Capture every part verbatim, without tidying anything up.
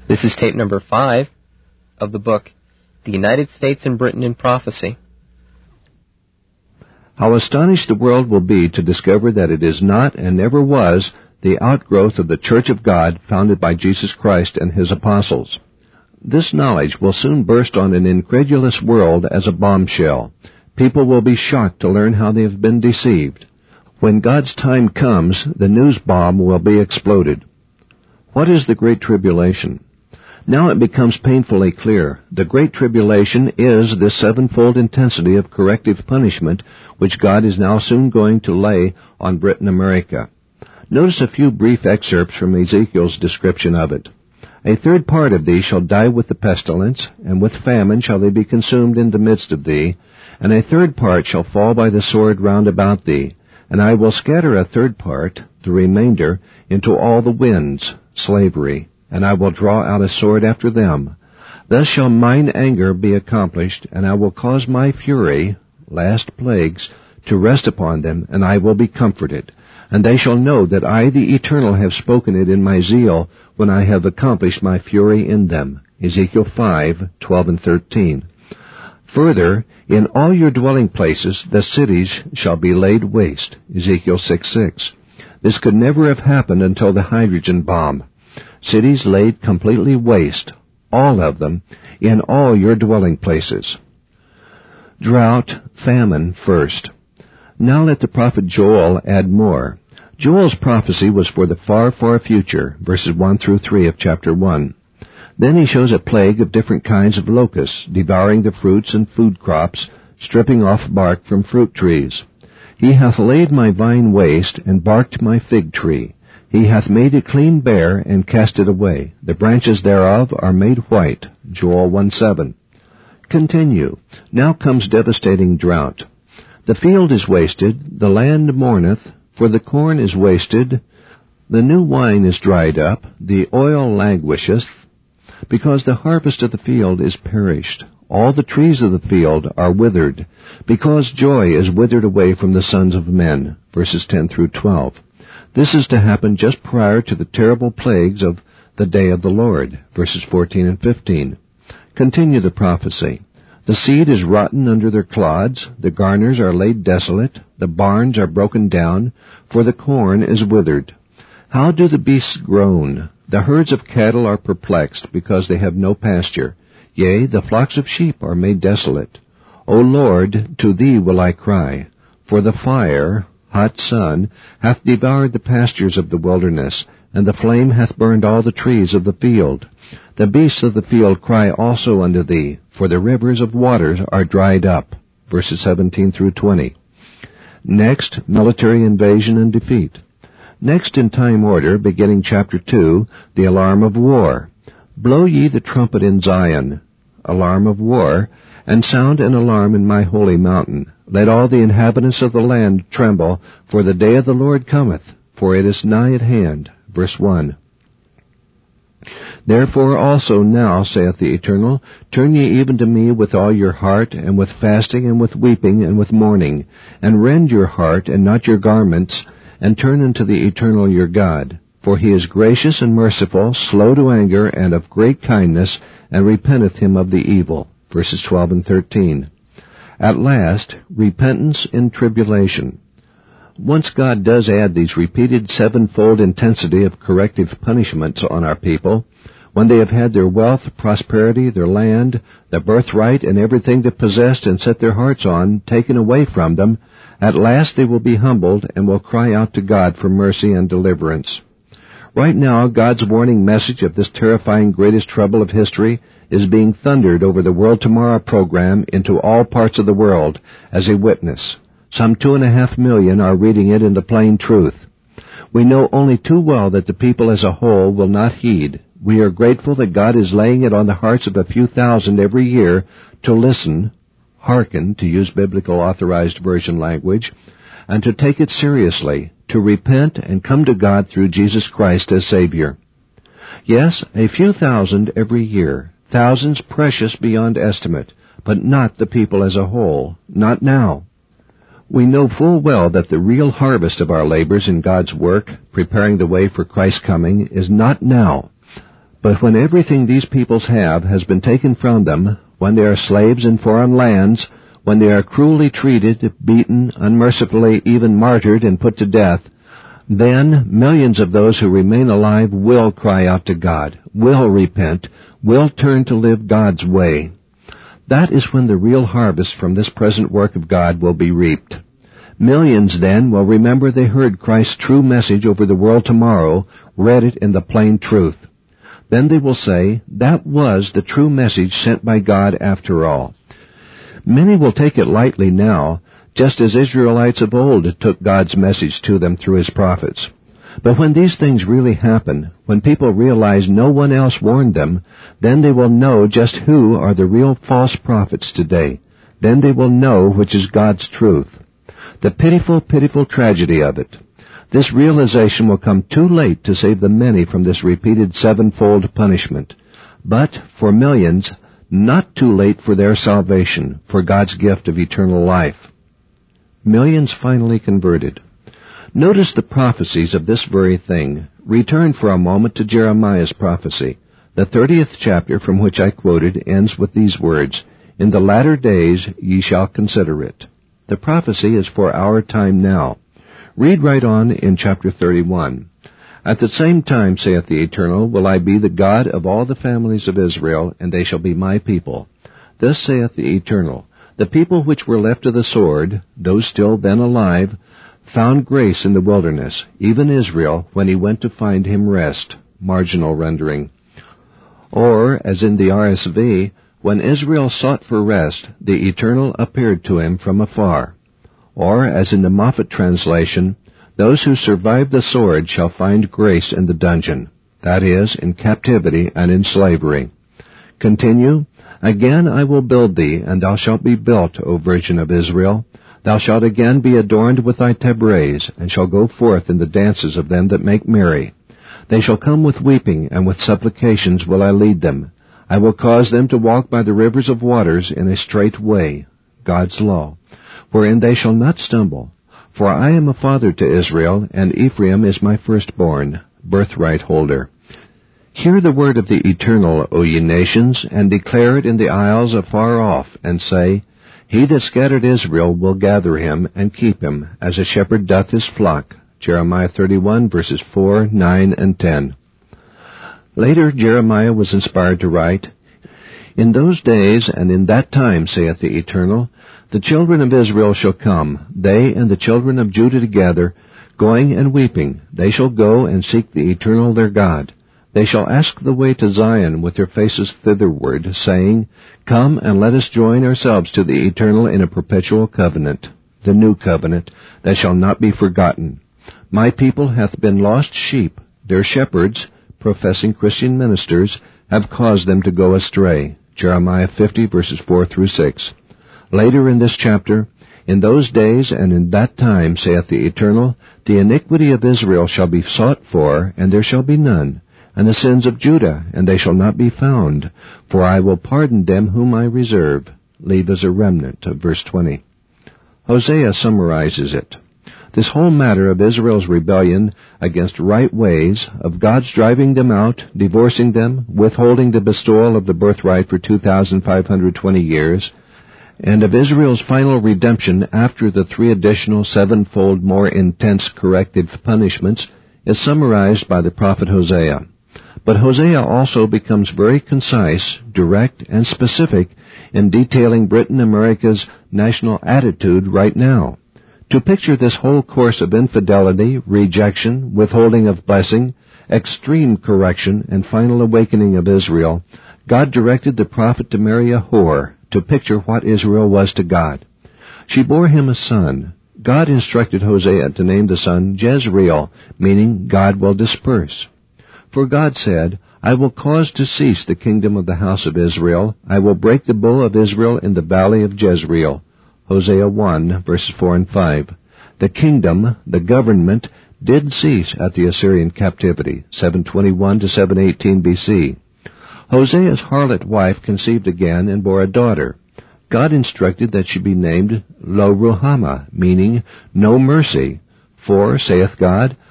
This is tape number five of the book, The United States and Britain in Prophecy. How astonished the world will be to discover that it is not and never was the outgrowth of the Church of God founded by Jesus Christ and His apostles. This knowledge will soon burst on an incredulous world as a bombshell. People will be shocked to learn how they have been deceived. When God's time comes, the news bomb will be exploded. What is the Great Tribulation? Now it becomes painfully clear. The Great Tribulation is this sevenfold intensity of corrective punishment which God is now soon going to lay on Britain America. Notice a few brief excerpts from Ezekiel's description of it. A third part of thee shall die with the pestilence, and with famine shall they be consumed in the midst of thee, and a third part shall fall by the sword round about thee, and I will scatter a third part, the remainder, into all the winds, slavery, and I will draw out a sword after them. Thus shall mine anger be accomplished, and I will cause my fury, last plagues, to rest upon them, and I will be comforted. And they shall know that I, the Eternal, have spoken it in my zeal, when I have accomplished my fury in them. Ezekiel five, twelve and thirteen. Further, in all your dwelling places the cities shall be laid waste. Ezekiel six, six. This could never have happened until the hydrogen bomb. Cities laid completely waste, all of them, in all your dwelling places. Drought, famine first. Now let the prophet Joel add more. Joel's prophecy was for the far, far future, verses one through three of chapter one. Then he shows a plague of different kinds of locusts, devouring the fruits and food crops, stripping off bark from fruit trees. He hath laid my vine waste, and barked my fig tree. He hath made it clean bare, and cast it away. The branches thereof are made white. Joel one seven. Continue. Now comes devastating drought. The field is wasted, the land mourneth, for the corn is wasted, the new wine is dried up, the oil languisheth, because the harvest of the field is perished. All the trees of the field are withered, because joy is withered away from the sons of men. Verses ten through twelve. This is to happen just prior to the terrible plagues of the day of the Lord. Verses fourteen and fifteen. Continue the prophecy. The seed is rotten under their clods, the garners are laid desolate, the barns are broken down, for the corn is withered. How do the beasts groan? The herds of cattle are perplexed, because they have no pasture. Yea, the flocks of sheep are made desolate. O Lord, to thee will I cry, for the fire, hot sun, hath devoured the pastures of the wilderness, and the flame hath burned all the trees of the field. The beasts of the field cry also unto thee, for the rivers of waters are dried up. Verses seventeen through twenty. Next, military invasion and defeat. Next in time order, beginning chapter two, the alarm of war. Blow ye the trumpet in Zion, alarm of war, and sound an alarm in my holy mountain. Let all the inhabitants of the land tremble, for the day of the Lord cometh, for it is nigh at hand. Verse one. Therefore also now, saith the Eternal, turn ye even to me with all your heart, and with fasting, and with weeping, and with mourning, and rend your heart, and not your garments, and turn unto the Eternal your God. For he is gracious and merciful, slow to anger, and of great kindness, and repenteth him of the evil. Verses twelve and thirteen. At last, repentance in tribulation. Once God does add these repeated sevenfold intensity of corrective punishments on our people, when they have had their wealth, prosperity, their land, their birthright, and everything they possessed and set their hearts on taken away from them, at last they will be humbled and will cry out to God for mercy and deliverance. Right now, God's warning message of this terrifying greatest trouble of history is being thundered over the World Tomorrow program into all parts of the world as a witness. Some two and a half million are reading it in the plain truth. We know only too well that the people as a whole will not heed. We are grateful that God is laying it on the hearts of a few thousand every year to listen, hearken, to use biblical authorized version language, and to take it seriously, to repent and come to God through Jesus Christ as Savior. Yes, a few thousand every year, thousands precious beyond estimate, but not the people as a whole, not now. We know full well that the real harvest of our labors in God's work, preparing the way for Christ's coming, is not now, But when everything these peoples have has been taken from them, when they are slaves in foreign lands, when they are cruelly treated, beaten, unmercifully even martyred and put to death, then millions of those who remain alive will cry out to God, will repent, will turn to live God's way. That is when the real harvest from this present work of God will be reaped. Millions then will remember they heard Christ's true message over the world tomorrow, read it in the plain truth. Then they will say, that was the true message sent by God after all. Many will take it lightly now, just as Israelites of old took God's message to them through His prophets. But when these things really happen, when people realize no one else warned them, then they will know just who are the real false prophets today. Then they will know which is God's truth. The pitiful, pitiful tragedy of it. This realization will come too late to save the many from this repeated sevenfold punishment. But, for millions, not too late for their salvation, for God's gift of eternal life. Millions finally converted. Notice the prophecies of this very thing. Return for a moment to Jeremiah's prophecy. The thirtieth chapter from which I quoted ends with these words, "In the latter days ye shall consider it." The prophecy is for our time now. Read right on in chapter thirty-one. "At the same time, saith the Eternal, will I be the God of all the families of Israel, and they shall be my people. Thus saith the Eternal, the people which were left of the sword, those still then alive, found grace in the wilderness, even Israel, when he went to find him rest." Marginal rendering. Or, as in the R S V, when Israel sought for rest, the Eternal appeared to him from afar. Or, as in the Moffat translation, those who survive the sword shall find grace in the dungeon, that is, in captivity and in slavery. Continue, "Again I will build thee, and thou shalt be built, O Virgin of Israel. Thou shalt again be adorned with thy tabrets, and shall go forth in the dances of them that make merry. They shall come with weeping, and with supplications will I lead them. I will cause them to walk by the rivers of waters in a straight way," God's law, "wherein they shall not stumble. For I am a father to Israel, and Ephraim is my firstborn," birthright holder. Hear the word of the Eternal, O ye nations, and declare it in the isles afar off, and say, "He that scattered Israel will gather him, and keep him, as a shepherd doth his flock." Jeremiah thirty-one, verses four, nine, and ten. Later Jeremiah was inspired to write, "In those days and in that time, saith the Eternal, the children of Israel shall come, they and the children of Judah together, going and weeping. They shall go and seek the Eternal their God. They shall ask the way to Zion with their faces thitherward, saying, Come and let us join ourselves to the Eternal in a perpetual covenant, the new covenant, that shall not be forgotten. My people hath been lost sheep. Their shepherds, professing Christian ministers, have caused them to go astray." Jeremiah fifty, verses four through six. Later in this chapter, "In those days and in that time, saith the Eternal, the iniquity of Israel shall be sought for, and there shall be none, and the sins of Judah, and they shall not be found, for I will pardon them whom I reserve." Leave as a remnant, of verse twenty. Hosea summarizes it. This whole matter of Israel's rebellion against right ways, of God's driving them out, divorcing them, withholding the bestowal of the birthright for two thousand five hundred twenty years, and of Israel's final redemption after the three additional sevenfold more intense corrective punishments, is summarized by the prophet Hosea. But Hosea also becomes very concise, direct, and specific in detailing Britain America's national attitude right now. To picture this whole course of infidelity, rejection, withholding of blessing, extreme correction, and final awakening of Israel, God directed the prophet to marry a whore to picture what Israel was to God. She bore him a son. God instructed Hosea to name the son Jezreel, meaning God will disperse. For God said, I will cause to cease the kingdom of the house of Israel. I will break the bow of Israel in the valley of Jezreel. Hosea one, verses four and five. The kingdom, the government, did cease at the Assyrian captivity, seven twenty-one to seven eighteen B C. Hosea's harlot wife conceived again and bore a daughter. God instructed that she be named Lo Ruhamah, meaning no mercy. For, saith God,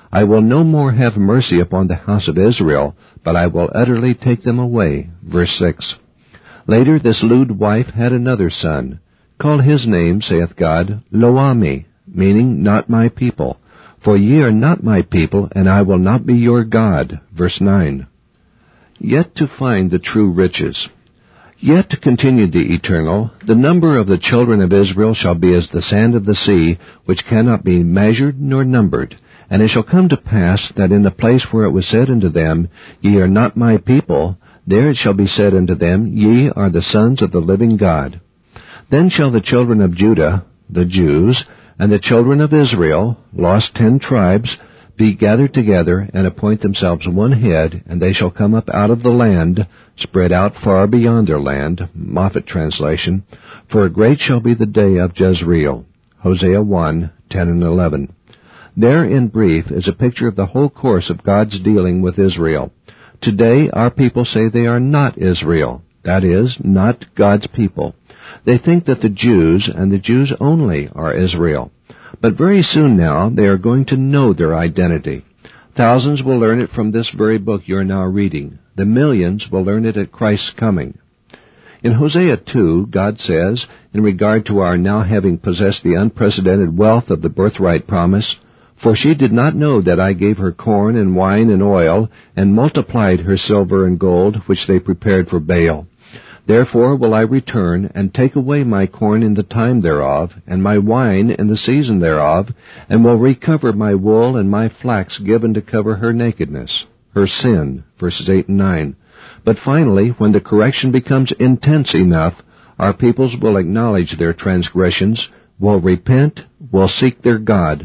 I will no more have mercy upon the house of Israel, but I will utterly take them away. Verse six. Later this lewd wife had another son. Call his name, saith God, Lo-ammi, meaning not my people. For ye are not my people, and I will not be your God. Verse nine. Yet to find the true riches. Yet, continued the Eternal, the number of the children of Israel shall be as the sand of the sea, which cannot be measured nor numbered. And it shall come to pass that in the place where it was said unto them, Ye are not my people, there it shall be said unto them, Ye are the sons of the living God. Then shall the children of Judah, the Jews, and the children of Israel, lost ten tribes, be gathered together, and appoint themselves one head, and they shall come up out of the land, spread out far beyond their land, Moffat translation, for great shall be the day of Jezreel. Hosea one, ten and eleven. There, in brief, is a picture of the whole course of God's dealing with Israel. Today, our people say they are not Israel, that is, not God's people. They think that the Jews, and the Jews only, are Israel. But very soon now, they are going to know their identity. Thousands will learn it from this very book you are now reading. The millions will learn it at Christ's coming. In Hosea two, God says, in regard to our now having possessed the unprecedented wealth of the birthright promise, For she did not know that I gave her corn and wine and oil, and multiplied her silver and gold, which they prepared for Baal. Therefore will I return, and take away my corn in the time thereof, and my wine in the season thereof, and will recover my wool and my flax given to cover her nakedness, her sin, verses eight and nine. But finally, when the correction becomes intense enough, our peoples will acknowledge their transgressions, will repent, will seek their God.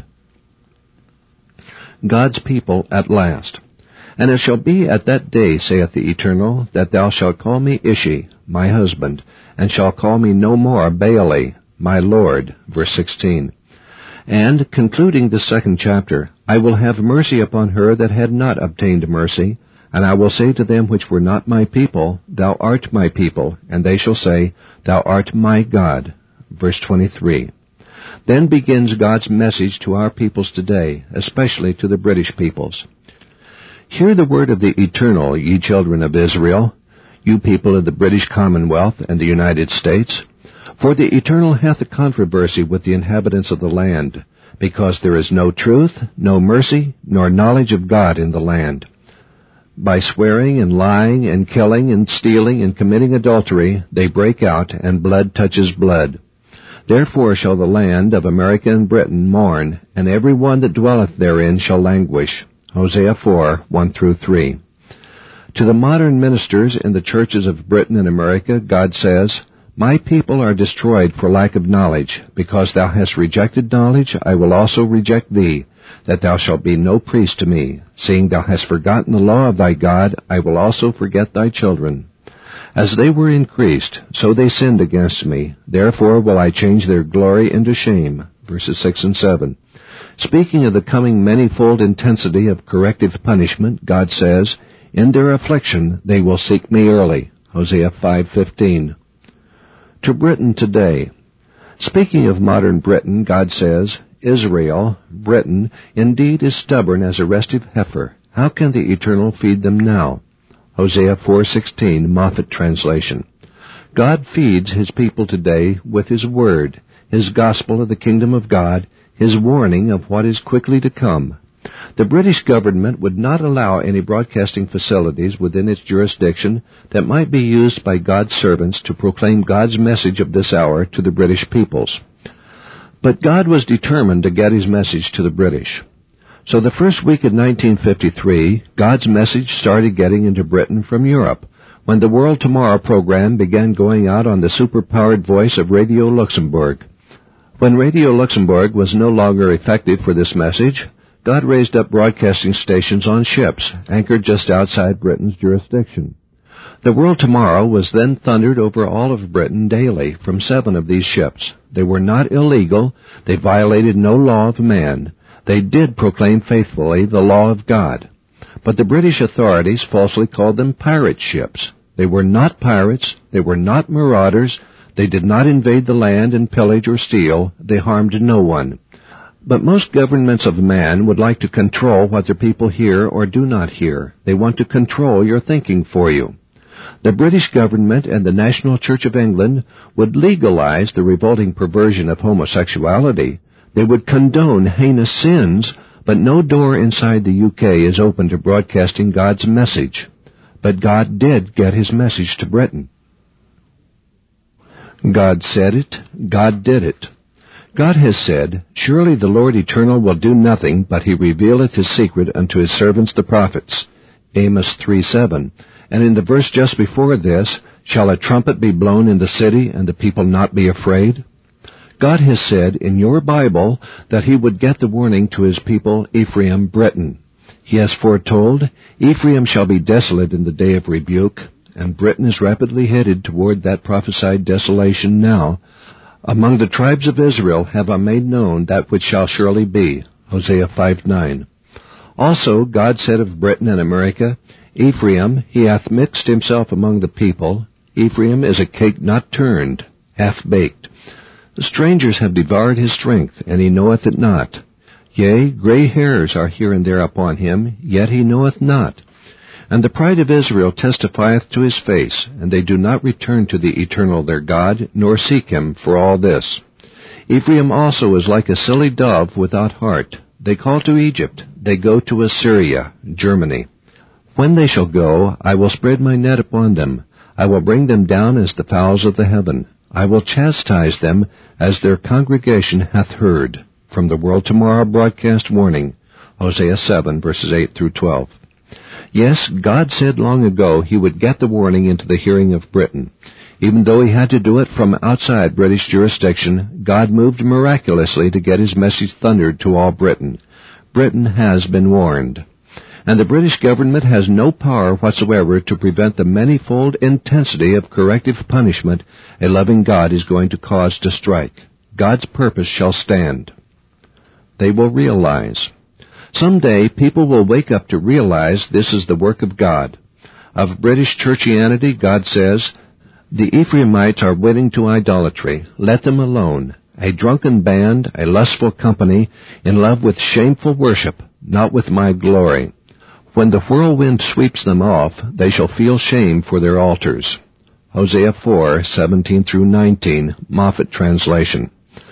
God's people at last. And it shall be at that day, saith the Eternal, that thou shalt call me Ishi, my husband, and shalt call me no more Baali, my Lord. Verse sixteen. And, concluding the second chapter, I will have mercy upon her that had not obtained mercy, and I will say to them which were not my people, Thou art my people, and they shall say, Thou art my God. Verse twenty-three. Then begins God's message to our peoples today, especially to the British peoples. Hear the word of the Eternal, ye children of Israel, you people of the British Commonwealth and the United States. For the Eternal hath a controversy with the inhabitants of the land, because there is no truth, no mercy, nor knowledge of God in the land. By swearing and lying and killing and stealing and committing adultery, they break out, and blood touches blood. Therefore shall the land of America and Britain mourn, and every one that dwelleth therein shall languish. Hosea four, one through three. To the modern ministers in the churches of Britain and America, God says, My people are destroyed for lack of knowledge. Because thou hast rejected knowledge, I will also reject thee, that thou shalt be no priest to me. Seeing thou hast forgotten the law of thy God, I will also forget thy children. As they were increased, so they sinned against me. Therefore will I change their glory into shame. Verses six and seven. Speaking of the coming manifold intensity of corrective punishment, God says, In their affliction they will seek me early. Hosea five fifteen. To Britain today. Speaking of modern Britain, God says, Israel, Britain, indeed is stubborn as a restive heifer. How can the Eternal feed them now? Hosea four sixteen, Moffat translation. God feeds His people today with His Word, His gospel of the kingdom of God, His warning of what is quickly to come. The British government would not allow any broadcasting facilities within its jurisdiction that might be used by God's servants to proclaim God's message of this hour to the British peoples. But God was determined to get His message to the British. So the first week of nineteen fifty-three, God's message started getting into Britain from Europe, when the World Tomorrow program began going out on the superpowered voice of Radio Luxembourg. When Radio Luxembourg was no longer effective for this message, God raised up broadcasting stations on ships, anchored just outside Britain's jurisdiction. The World Tomorrow was then thundered over all of Britain daily from seven of these ships. They were not illegal. They violated no law of man. They did proclaim faithfully the law of God. But the British authorities falsely called them pirate ships. They were not pirates. They were not marauders. They did not invade the land and pillage or steal. They harmed no one. But most governments of man would like to control what their people hear or do not hear. They want to control your thinking for you. The British government and the National Church of England would legalize the revolting perversion of homosexuality. They would condone heinous sins, but no door inside the U K is open to broadcasting God's message. But God did get his message to Britain. God said it, God did it. God has said, Surely the Lord Eternal will do nothing, but he revealeth his secret unto his servants the prophets. Amos three seven. And in the verse just before this, Shall a trumpet be blown in the city, and the people not be afraid? God has said in your Bible that he would get the warning to his people, Ephraim, Britain. He has foretold, Ephraim shall be desolate in the day of rebuke, and Britain is rapidly headed toward that prophesied desolation now. Among the tribes of Israel have I made known that which shall surely be. Hosea five nine. Also, God said of Britain and America, Ephraim, he hath mixed himself among the people. Ephraim is a cake not turned, half baked. The strangers have devoured his strength, and he knoweth it not. Yea, gray hairs are here and there upon him, yet he knoweth not. And the pride of Israel testifieth to his face, and they do not return to the Eternal their God, nor seek him for all this. Ephraim also is like a silly dove without heart. They call to Egypt, they go to Assyria, Germany. When they shall go, I will spread my net upon them. I will bring them down as the fowls of the heaven. I will chastise them as their congregation hath heard. From the World Tomorrow broadcast warning, Hosea seven, verses eight through twelve. Yes, God said long ago he would get the warning into the hearing of Britain. Even though he had to do it from outside British jurisdiction, God moved miraculously to get his message thundered to all Britain. Britain has been warned. And the British government has no power whatsoever to prevent the manifold intensity of corrective punishment a loving God is going to cause to strike. God's purpose shall stand. They will realize. Someday people will wake up to realize this is the work of God. Of British churchianity, God says, The Ephraimites are wedding to idolatry. Let them alone. A drunken band, a lustful company, in love with shameful worship, not with my glory. When the whirlwind sweeps them off, they shall feel shame for their altars. Hosea four, seventeen through nineteen, Moffat translation.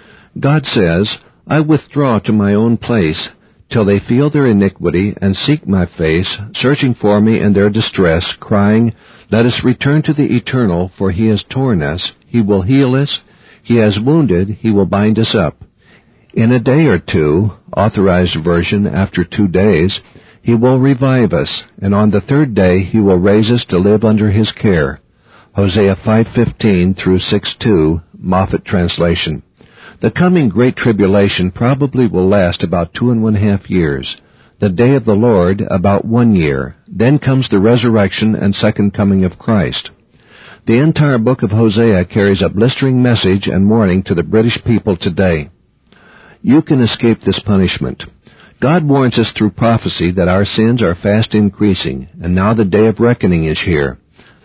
God says, I withdraw to my own place, till they feel their iniquity and seek my face, searching for me in their distress, crying, Let us return to the Eternal, for he has torn us, he will heal us, he has wounded, he will bind us up. In a day or two, authorized version after two days, he will revive us, and on the third day he will raise us to live under his care. Hosea five fifteen through six two, Moffat translation. The coming Great Tribulation probably will last about two and one half years. The day of the Lord about one year. Then comes the resurrection and second coming of Christ. The entire book of Hosea carries a blistering message and warning to the British people today. You can escape this punishment. God warns us through prophecy that our sins are fast increasing, and now the day of reckoning is here.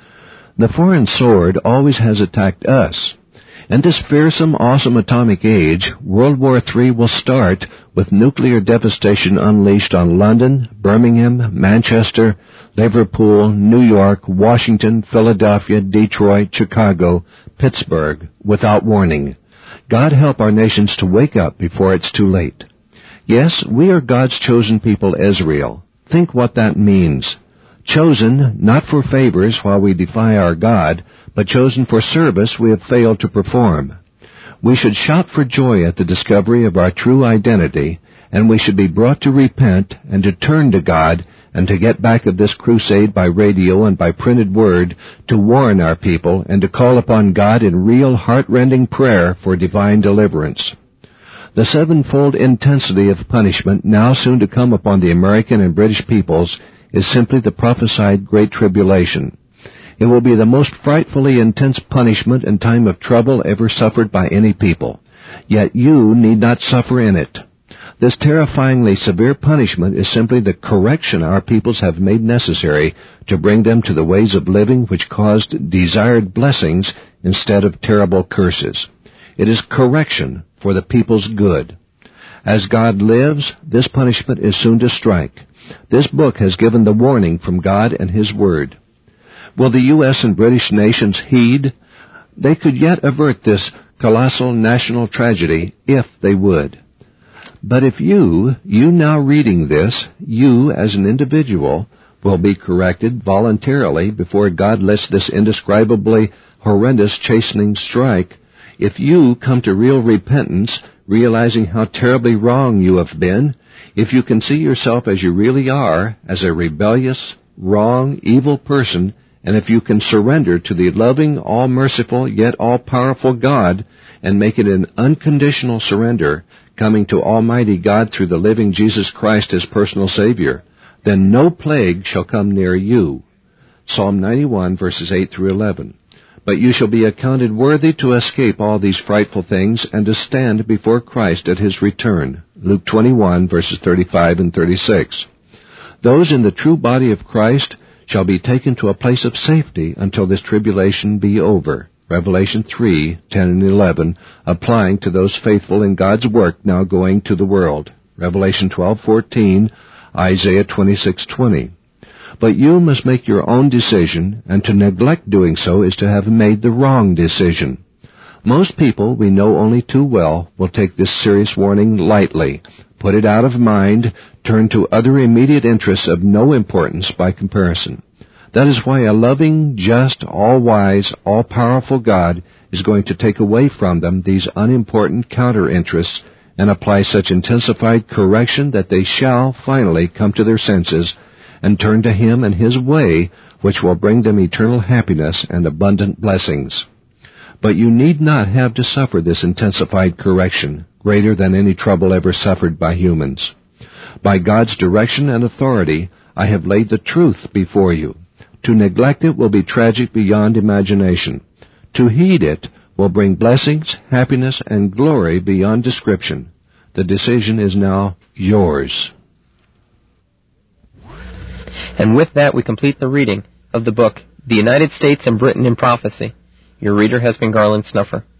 The foreign sword always has attacked us. In this fearsome, awesome atomic age, World War Three will start with nuclear devastation unleashed on London, Birmingham, Manchester, Liverpool, New York, Washington, Philadelphia, Detroit, Chicago, Pittsburgh, without warning. God help our nations to wake up before it's too late. Yes, we are God's chosen people, Israel. Think what that means. Chosen, not for favors while we defy our God, but chosen for service we have failed to perform. We should shout for joy at the discovery of our true identity, and we should be brought to repent and to turn to God and to get back of this crusade by radio and by printed word to warn our people and to call upon God in real heart-rending prayer for divine deliverance. The sevenfold intensity of punishment now soon to come upon the American and British peoples is simply the prophesied Great Tribulation. It will be the most frightfully intense punishment and time of trouble ever suffered by any people. Yet you need not suffer in it. This terrifyingly severe punishment is simply the correction our peoples have made necessary to bring them to the ways of living which caused desired blessings instead of terrible curses. It is correction for the people's good. As God lives, this punishment is soon to strike. This book has given the warning from God and His Word. Will the U S and British nations heed? They could yet avert this colossal national tragedy if they would. But if you, you now reading this, you as an individual, will be corrected voluntarily before God lets this indescribably horrendous chastening strike, if you come to real repentance, realizing how terribly wrong you have been, if you can see yourself as you really are, as a rebellious, wrong, evil person, and if you can surrender to the loving, all-merciful, yet all-powerful God, and make it an unconditional surrender, coming to Almighty God through the living Jesus Christ as personal Savior, then no plague shall come near you. Psalm ninety-one, verses eight through eleven. But you shall be accounted worthy to escape all these frightful things, and to stand before Christ at His return. Luke twenty-one, verses thirty-five and thirty-six. Those in the true body of Christ shall be taken to a place of safety until this tribulation be over. Revelation three, ten and eleven, applying to those faithful in God's work now going to the world. Revelation twelve, fourteen, Isaiah twenty-six, twenty. But you must make your own decision, and to neglect doing so is to have made the wrong decision. Most people we know only too well will take this serious warning lightly, put it out of mind, turn to other immediate interests of no importance by comparison. That is why a loving, just, all-wise, all-powerful God is going to take away from them these unimportant counter-interests and apply such intensified correction that they shall finally come to their senses and turn to Him and His way, which will bring them eternal happiness and abundant blessings. But you need not have to suffer this intensified correction, greater than any trouble ever suffered by humans. By God's direction and authority, I have laid the truth before you. To neglect it will be tragic beyond imagination. To heed it will bring blessings, happiness, and glory beyond description. The decision is now yours. And with that, we complete the reading of the book, The United States and Britain in Prophecy. Your reader has been Garland Snuffer.